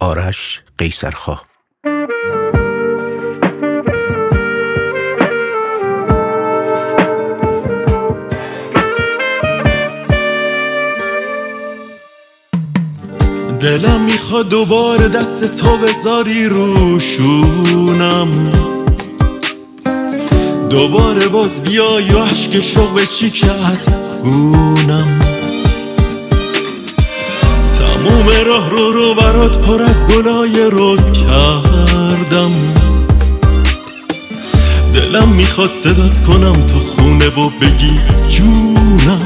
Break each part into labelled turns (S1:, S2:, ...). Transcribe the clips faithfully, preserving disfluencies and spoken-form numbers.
S1: آرش قیصرخواه.
S2: دلم میخواد دوباره دست تو بذاری روشونم، دوباره باز بیای و عشق شوق بچیکه از گونم. تموم راه رو رو برات پر از گلای روز کردم، دلم میخواد صدات کنم تو خونه و بگی جونم.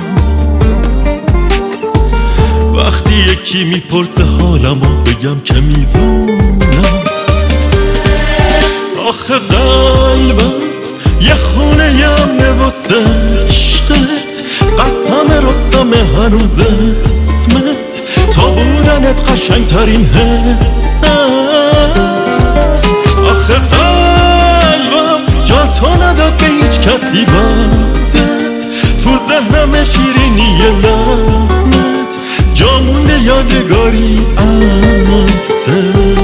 S2: وقتی یکی میپرسه حالمو بگم که میزونم. آخه قلبم یه خونه یمنه واسه عشقت، قسم رستم هنوز اسمت، تا بودنت قشنگترین حست. آخه قلبم جا تو نداد به هیچ کسی بعدت، تو ذهنم شیرینی لعنت، جا مونده یادگاری عکست.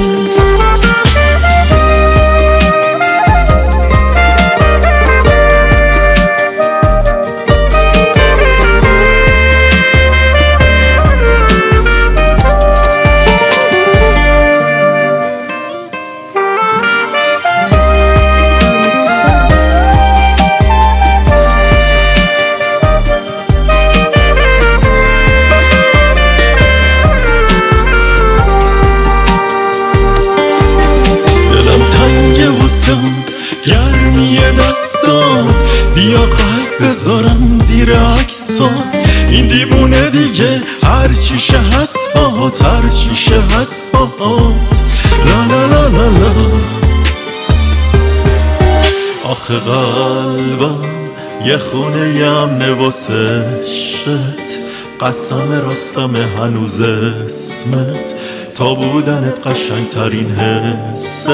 S2: گرمی دستات بیا قلب بذارم زیر عکسات، این دیوونه دیگه هر چیشه هست هر چیشه هست لا لا لا لا لا. آخه قلبم یه خونه یمنه واسه عشقت، قسم راستم هنوز اسمت، تا بودنت قشنگترین حست.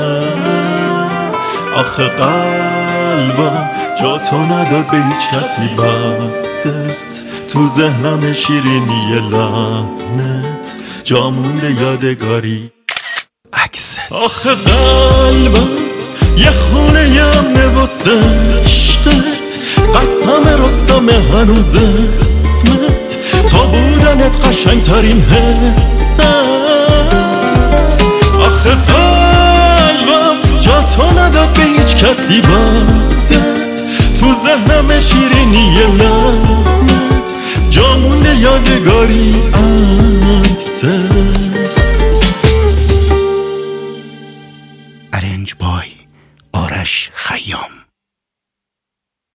S2: آخه قلبم جا تو نداد به هیچ کسی بعدت، تو ذهنم شیرینی لعنت، جا مونده یادگاری عکست. آخه قلبم یه خونه یمنه واسه عشقت، قسم رستم هنوز اسمت، تا بودنت قشنگترین حست. آخه قلبم جا تو نداد به هیچ کسی بعدت، تو ذهنم شیرینی لعنت، جا مونده یادگاری عکست.
S1: ارنج بای آرش خیام.